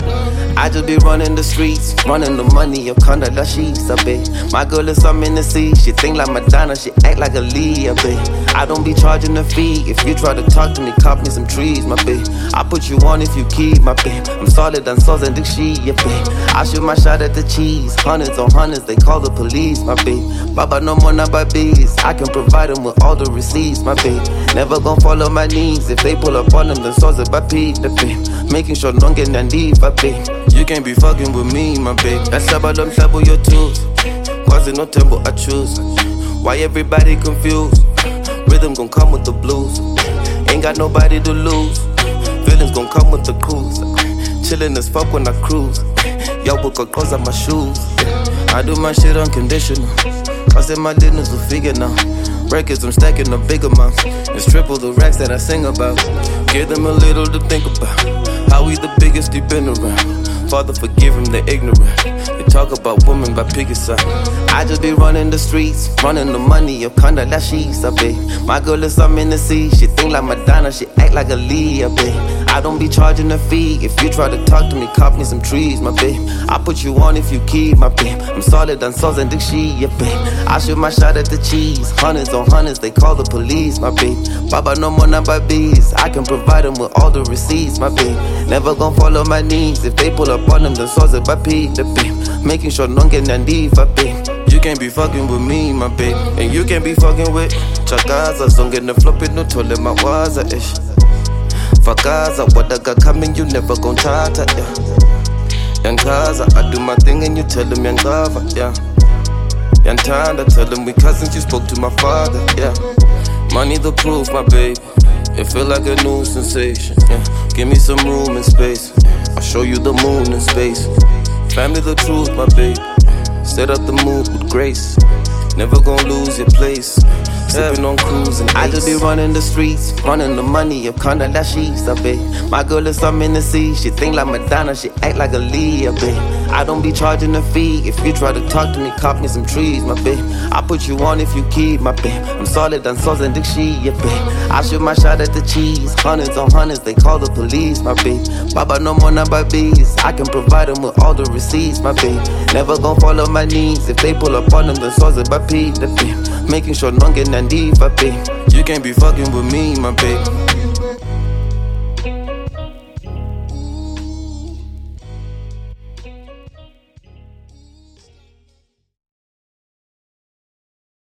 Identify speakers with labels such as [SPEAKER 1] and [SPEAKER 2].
[SPEAKER 1] I just be running the streets, running the money, up kinda la sheets, I bet. My girl is some in the sea, she think like Madonna, she act like a Lee, I bet. I don't be charging a fee, if you try to talk to me, cop me some trees, my babe. I put you on if you keep, my babe. I'm solid on sauce and dick shit, yeah, babe. I shoot my shot at the cheese, hundreds on hundreds, they call the police, my babe. Baba no more not by bees, I can provide them with all the receipts, my babe. Never gon' fall on my knees, if they pull up on them, then sauce it by Pete, the babe. Making sure don't get none deep, my babe. You can't be fucking with me, my babe. That's about them trouble your tools. Cause no temple I choose. Why everybody confused? Rhythm gon' come with the blues. Ain't got nobody to lose. Feelings gon' come with the cruise. Chillin' as fuck when I cruise. Yo, book a clothes on my shoes. I do my shit unconditional. I said my dinners will figure now. Records, I'm stacking a big amount. It's triple the racks that I sing about. Give them a little to think about. How we the biggest deep been around. Father, forgive them, they're ignorant. They talk about women by picking side. I just be running the streets, running the money, up kinda la sheets, I bet. My girl is some in the sea, she think like Madonna, she act like a Lee, I bet. I don't be charging a fee, if you try to talk to me, cop me some trees, my babe. I put you on if you keep, my babe. I'm solid on sauce and dick shit, yeah, babe. I shoot my shot at the cheese, hundreds on hundreds, they call the police, my babe. Baba no more not by bees, I can provide them with all the receipts, my babe. Never gon' fall on my knees, if they pull up on them, then sauce it by Pete, the babe. Making sure don't get none deep, babe. You can't be fucking with me, my babe. And you can't be fucking with Chakaza. Song in the flopping, no tole my waza ish. Fakaza, what I got coming, you never gon' charter, yeah. Yankaza, I do my thing and you tell them Yankava, yeah. Yantanda, tell them we cousins, you spoke to my father, yeah. Money the proof, my babe. It feel like a new sensation, yeah. Give me some room and space. I'll show you the moon and space. Family the truth, my babe. Set up the mood with grace. Never gon' lose your place. Sippin' on cruise and I just be running the streets, running the money, up kinda la sheets, I bet. My girl is some in the sea, she think like Madonna, she act like a Lee, I bet. I don't be charging a fee, if you try to talk to me, cop me some trees, my babe. I put you on if you keep, my babe. I'm solid on sauce and dick shit, yeah, babe. I shoot my shot at the cheese, hundreds on hundreds, they call the police, my babe. Baba no more not by bees, I can provide them with all the receipts, my babe. Never gon' fall on my knees, if they pull up on them, then sauce it by Pete, the babe. Making sure don't get none deep, babe. You can't be fucking with me, my babe.